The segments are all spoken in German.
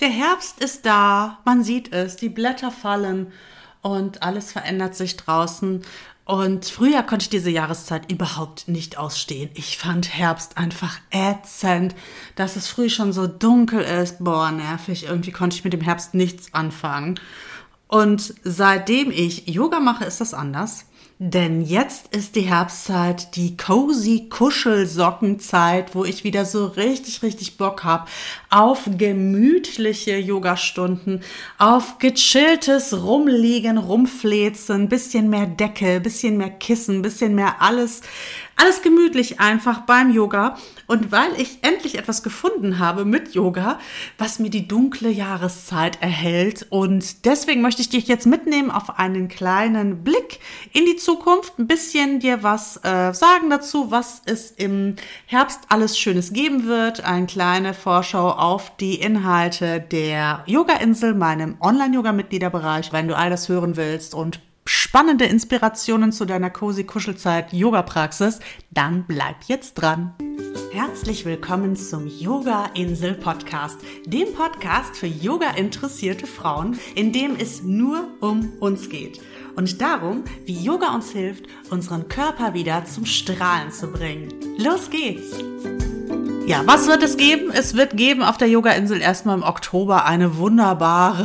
Der Herbst ist da, man sieht es, die Blätter fallen und alles verändert sich draußen. Und früher konnte ich diese Jahreszeit überhaupt nicht ausstehen. Ich fand Herbst einfach ätzend, dass es früh schon so dunkel ist. Boah, nervig, irgendwie konnte ich mit dem Herbst nichts anfangen. Und seitdem ich Yoga mache, ist das anders. Denn jetzt ist die Herbstzeit, die cozy Kuschelsockenzeit, wo ich wieder so richtig Bock habe auf gemütliche Yogastunden, auf gechilltes Rumliegen, Rumflezen, bisschen mehr Decke, bisschen mehr Kissen, bisschen mehr alles gemütlich einfach beim Yoga. Und weil ich endlich etwas gefunden habe mit Yoga, was mir die dunkle Jahreszeit erhält. Und deswegen möchte ich dich jetzt mitnehmen auf einen kleinen Blick in die Zukunft. Ein bisschen dir was sagen dazu, was es im Herbst alles Schönes geben wird. Eine kleine Vorschau auf die Inhalte der Yoga-Insel, meinem Online-Yoga-Mitgliederbereich. Wenn du all das hören willst und spannende Inspirationen zu deiner cozy Kuschelzeit Yoga-Praxis, dann bleib jetzt dran. Herzlich willkommen zum Yoga-Insel Podcast, dem Podcast für Yoga-interessierte Frauen, in dem es nur um uns geht und darum, wie Yoga uns hilft, unseren Körper wieder zum Strahlen zu bringen. Los geht's! Ja, was wird es geben? Es wird geben auf der Yoga-Insel erstmal im Oktober ein wunderbar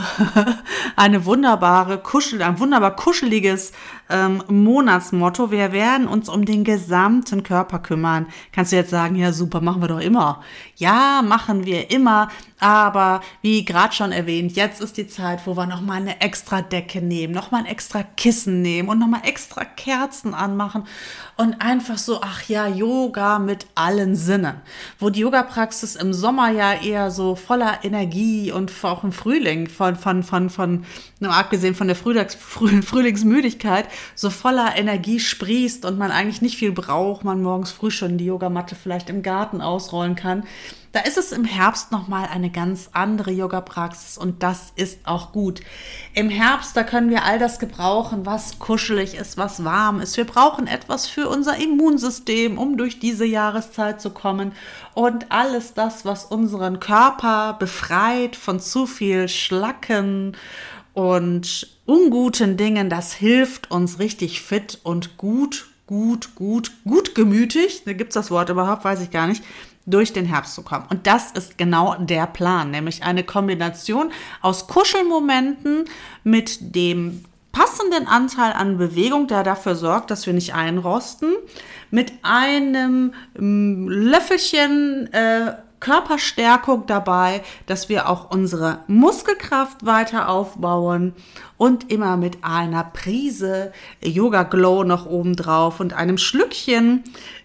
kuscheliges Monatsmotto. Wir werden uns um den gesamten Körper kümmern. Kannst du jetzt sagen, ja super, machen wir doch immer. Ja, machen wir immer. Aber wie gerade schon erwähnt, jetzt ist die Zeit, wo wir nochmal eine extra Decke nehmen, nochmal ein extra Kissen nehmen und nochmal extra Kerzen anmachen und einfach so, ach ja, Yoga mit allen Sinnen. Wo die Yoga-Praxis im Sommer ja eher so voller Energie und auch im Frühling, nur abgesehen von der Frühlingsmüdigkeit, so voller Energie sprießt und man eigentlich nicht viel braucht, man morgens früh schon die Yogamatte vielleicht im Garten ausrollen kann. Da ist es im Herbst nochmal eine ganz andere Yoga-Praxis und das ist auch gut. Im Herbst, da können wir all das gebrauchen, was kuschelig ist, was warm ist. Wir brauchen etwas für unser Immunsystem, um durch diese Jahreszeit zu kommen. Und alles das, was unseren Körper befreit von zu viel Schlacken und unguten Dingen, das hilft uns richtig fit und gut gemütig. Da gibt's das Wort überhaupt, weiß ich gar nicht. Durch den Herbst zu kommen. Und das ist genau der Plan, nämlich eine Kombination aus Kuschelmomenten mit dem passenden Anteil an Bewegung, der dafür sorgt, dass wir nicht einrosten, mit einem Löffelchen Körperstärkung dabei, dass wir auch unsere Muskelkraft weiter aufbauen und immer mit einer Prise Yoga Glow noch oben drauf und einem Schlückchen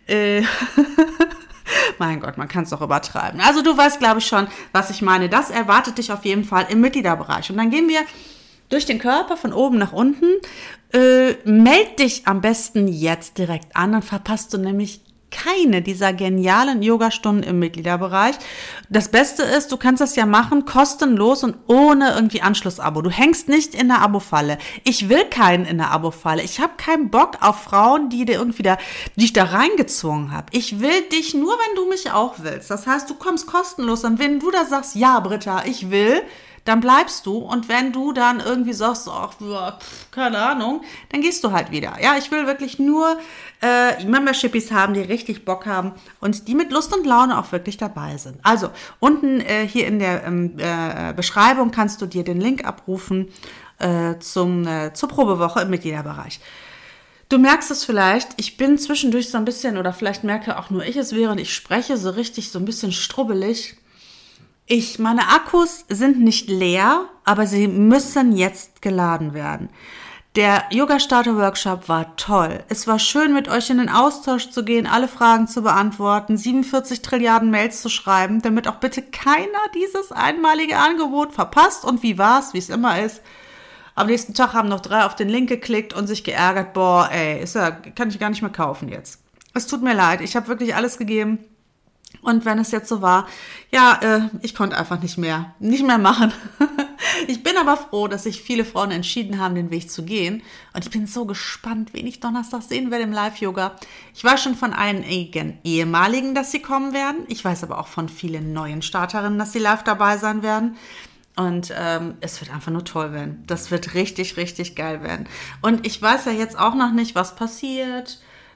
mein Gott, man kann es doch übertreiben. Also du weißt, glaube ich, schon, was ich meine. Das erwartet dich auf jeden Fall im Mitgliederbereich. Und dann gehen wir durch den Körper von oben nach unten. Meld dich am besten jetzt direkt an, dann verpasst du nämlich keine dieser genialen Yogastunden im Mitgliederbereich. Das Beste ist, du kannst das ja machen, kostenlos und ohne irgendwie Anschlussabo. Du hängst nicht in der Abo-Falle. Ich will keinen in der Abo-Falle. Ich habe keinen Bock auf Frauen, die ich da reingezwungen habe. Ich will dich nur, wenn du mich auch willst. Das heißt, du kommst kostenlos und wenn du da sagst, ja, Britta, ich will, dann bleibst du und wenn du dann irgendwie sagst, ach, keine Ahnung, dann gehst du halt wieder. Ja, ich will wirklich nur Membershipies haben, die richtig Bock haben und die mit Lust und Laune auch wirklich dabei sind. Also unten hier in der Beschreibung kannst du dir den Link abrufen zur Probewoche im Mitgliederbereich. Du merkst es vielleicht, ich bin zwischendurch so ein bisschen, oder vielleicht merke auch nur ich es, während ich spreche, so richtig so ein bisschen strubbelig. Meine Akkus sind nicht leer, aber sie müssen jetzt geladen werden. Der Yoga-Starter-Workshop war toll. Es war schön, mit euch in den Austausch zu gehen, alle Fragen zu beantworten, 47 Trilliarden Mails zu schreiben, damit auch bitte keiner dieses einmalige Angebot verpasst. Und wie war's, wie es immer ist. Am nächsten Tag haben noch 3 auf den Link geklickt und sich geärgert, kann ich gar nicht mehr kaufen jetzt. Es tut mir leid, ich habe wirklich alles gegeben. Und wenn es jetzt so war, ich konnte einfach nicht mehr machen. Ich bin aber froh, dass sich viele Frauen entschieden haben, den Weg zu gehen. Und ich bin so gespannt, wen ich Donnerstag sehen werde im Live-Yoga. Ich weiß schon von einigen ehemaligen, dass sie kommen werden. Ich weiß aber auch von vielen neuen Starterinnen, dass sie live dabei sein werden. Und es wird einfach nur toll werden. Das wird richtig, richtig geil werden. Und ich weiß ja jetzt auch noch nicht, was passiert.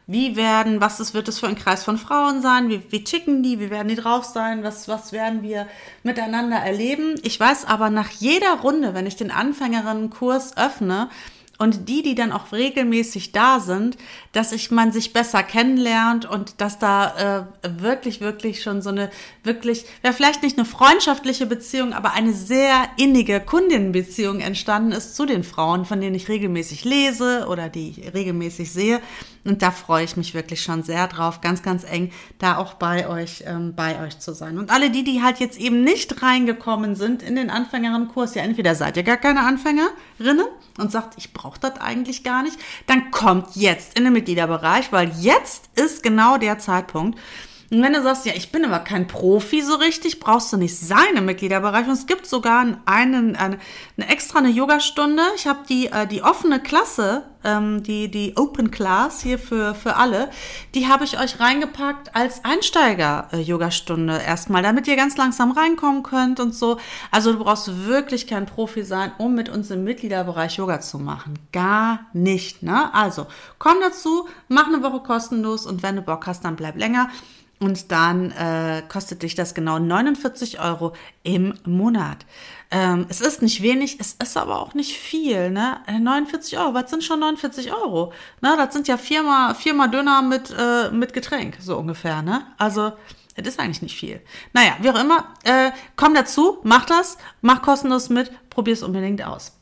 Wird es für ein Kreis von Frauen sein? Wie ticken die? Wie werden die drauf sein? Was werden wir miteinander erleben? Ich weiß aber nach jeder Runde, wenn ich den Anfängerinnenkurs öffne und die dann auch regelmäßig da sind, dass man sich besser kennenlernt und dass da wirklich, wirklich schon so eine vielleicht nicht eine freundschaftliche Beziehung, aber eine sehr innige Kundinnenbeziehung entstanden ist zu den Frauen, von denen ich regelmäßig lese oder die ich regelmäßig sehe. Und da freue ich mich wirklich schon sehr drauf, ganz, ganz eng da auch bei euch zu sein. Und alle die halt jetzt eben nicht reingekommen sind in den Anfängerinnenkurs, ja, entweder seid ihr gar keine Anfängerinnen und sagt, ich brauche das eigentlich gar nicht, dann kommt jetzt in den Mitgliederbereich, weil jetzt ist genau der Zeitpunkt. Und wenn du sagst, ja, ich bin aber kein Profi so richtig, brauchst du nicht sein im Mitgliederbereich. Und es gibt sogar eine Yogastunde. Ich habe die offene Klasse, die Open Class hier für alle, die habe ich euch reingepackt als Einsteiger-Yogastunde erstmal, damit ihr ganz langsam reinkommen könnt und so. Also du brauchst wirklich kein Profi sein, um mit uns im Mitgliederbereich Yoga zu machen. Gar nicht, ne? Also komm dazu, mach eine Woche kostenlos und wenn du Bock hast, dann bleib länger. Und dann kostet dich das genau 49 € im Monat. Es ist nicht wenig, es ist aber auch nicht viel, ne? 49 €, was sind schon 49 €? Ne? Das sind ja viermal Döner mit Getränk, so ungefähr, ne? Also, das ist eigentlich nicht viel. Naja, wie auch immer, komm dazu, mach das, mach kostenlos mit, probier's unbedingt aus.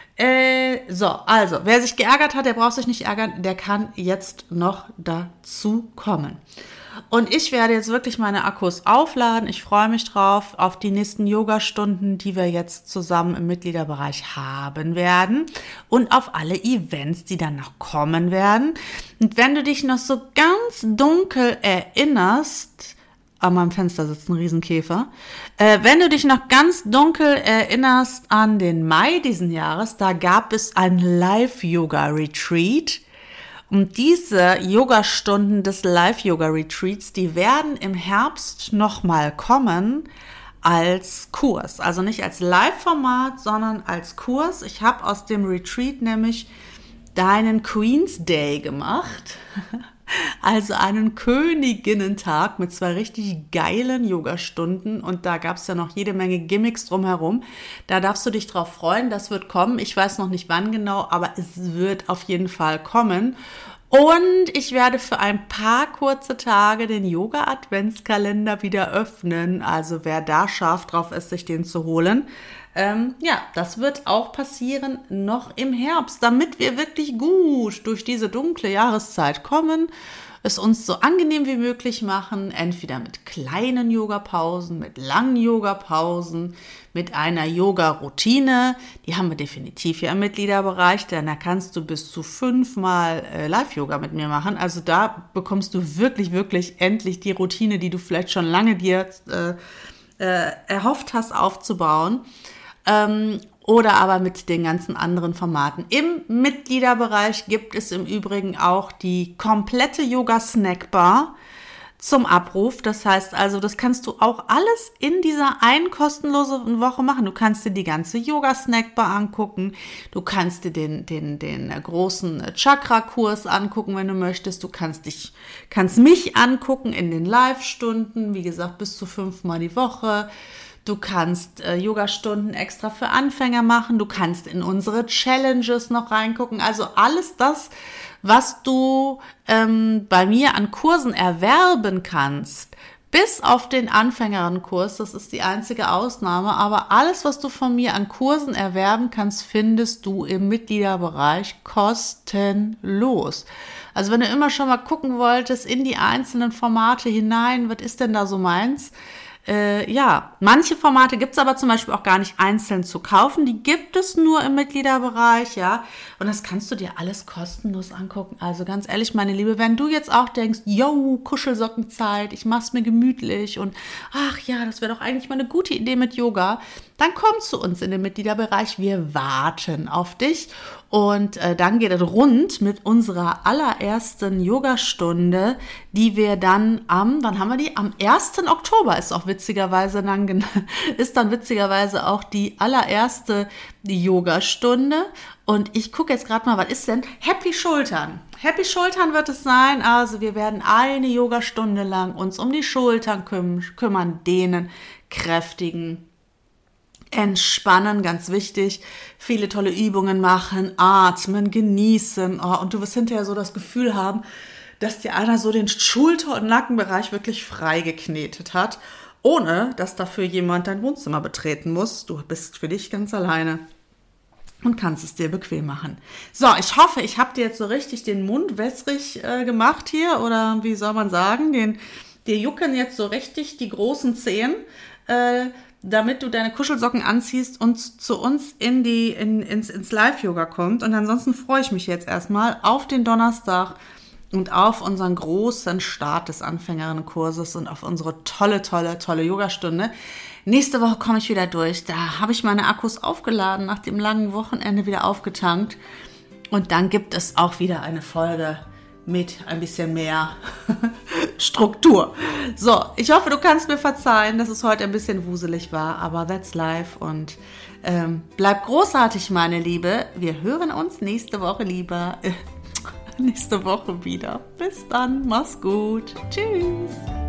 Also, wer sich geärgert hat, der braucht sich nicht ärgern, der kann jetzt noch dazu kommen. Und ich werde jetzt wirklich meine Akkus aufladen. Ich freue mich drauf auf die nächsten Yoga-Stunden, die wir jetzt zusammen im Mitgliederbereich haben werden und auf alle Events, die dann noch kommen werden. Und wenn du dich noch so ganz dunkel erinnerst, an meinem Fenster sitzt ein Riesenkäfer, wenn du dich noch ganz dunkel erinnerst an den Mai diesen Jahres, da gab es ein Live-Yoga-Retreat. Und diese Yogastunden des Live-Yoga-Retreats, die werden im Herbst nochmal kommen als Kurs. Also nicht als Live-Format, sondern als Kurs. Ich habe aus dem Retreat nämlich deinen Queen's Day gemacht. Also einen Königinnentag mit 2 richtig geilen Yogastunden und da gab es ja noch jede Menge Gimmicks drumherum. Da darfst du dich drauf freuen, das wird kommen. Ich weiß noch nicht wann genau, aber es wird auf jeden Fall kommen. Und ich werde für ein paar kurze Tage den Yoga-Adventskalender wieder öffnen. Also wer da scharf drauf ist, sich den zu holen. Das wird auch passieren noch im Herbst, damit wir wirklich gut durch diese dunkle Jahreszeit kommen, es uns so angenehm wie möglich machen, entweder mit kleinen Yoga-Pausen, mit langen Yoga-Pausen, mit einer Yoga-Routine. Die haben wir definitiv hier im Mitgliederbereich, denn da kannst du bis zu 5-mal Live-Yoga mit mir machen. Also da bekommst du wirklich, wirklich endlich die Routine, die du vielleicht schon lange dir erhofft hast aufzubauen. Oder aber mit den ganzen anderen Formaten. Im Mitgliederbereich gibt es im Übrigen auch die komplette Yoga-Snackbar zum Abruf. Das heißt also, das kannst du auch alles in dieser einen kostenlosen Woche machen. Du kannst dir die ganze Yoga-Snackbar angucken. Du kannst dir den großen Chakra-Kurs angucken, wenn du möchtest. Du kannst mich angucken in den Live-Stunden. Wie gesagt, bis zu 5-mal die Woche. Du kannst Yoga-Stunden extra für Anfänger machen. Du kannst in unsere Challenges noch reingucken. Also alles das, was du bei mir an Kursen erwerben kannst, bis auf den Anfängerinnenkurs, das ist die einzige Ausnahme, aber alles, was du von mir an Kursen erwerben kannst, findest du im Mitgliederbereich kostenlos. Also wenn du immer schon mal gucken wolltest in die einzelnen Formate hinein, was ist denn da so meins? Manche Formate gibt es aber zum Beispiel auch gar nicht einzeln zu kaufen. Die gibt es nur im Mitgliederbereich, ja. Und das kannst du dir alles kostenlos angucken. Also ganz ehrlich, meine Liebe, wenn du jetzt auch denkst, yo, Kuschelsockenzeit, ich mach's mir gemütlich und ach ja, das wäre doch eigentlich mal eine gute Idee mit Yoga, dann komm zu uns in den Mitgliederbereich. Wir warten auf dich. Und dann geht es rund mit unserer allerersten Yogastunde, die wir dann wann haben wir die? Am 1. Oktober ist auch witzigerweise auch die allererste Yogastunde. Und ich gucke jetzt gerade mal, was ist denn? Happy Schultern. Happy Schultern wird es sein. Also wir werden eine Yogastunde lang uns um die Schultern kümmern, dehnen, kräftigen, entspannen, ganz wichtig, viele tolle Übungen machen, atmen, genießen. Und du wirst hinterher so das Gefühl haben, dass dir einer so den Schulter- und Nackenbereich wirklich frei geknetet hat, ohne dass dafür jemand dein Wohnzimmer betreten muss. Du bist für dich ganz alleine und kannst es dir bequem machen. So, ich hoffe, ich habe dir jetzt so richtig den Mund wässrig gemacht hier, oder wie soll man sagen, dir jucken jetzt so richtig die großen Zehen, damit du deine Kuschelsocken anziehst und zu uns ins Live-Yoga kommt. Und ansonsten freue ich mich jetzt erstmal auf den Donnerstag und auf unseren großen Start des Anfängerinnenkurses und auf unsere tolle Yogastunde. Nächste Woche komme ich wieder durch. Da habe ich meine Akkus aufgeladen, nach dem langen Wochenende wieder aufgetankt. Und dann gibt es auch wieder eine Folge mit ein bisschen mehr Struktur. So, ich hoffe, du kannst mir verzeihen, dass es heute ein bisschen wuselig war, aber that's life und bleib großartig, meine Liebe. Wir hören uns nächste Woche wieder. Bis dann, mach's gut. Tschüss.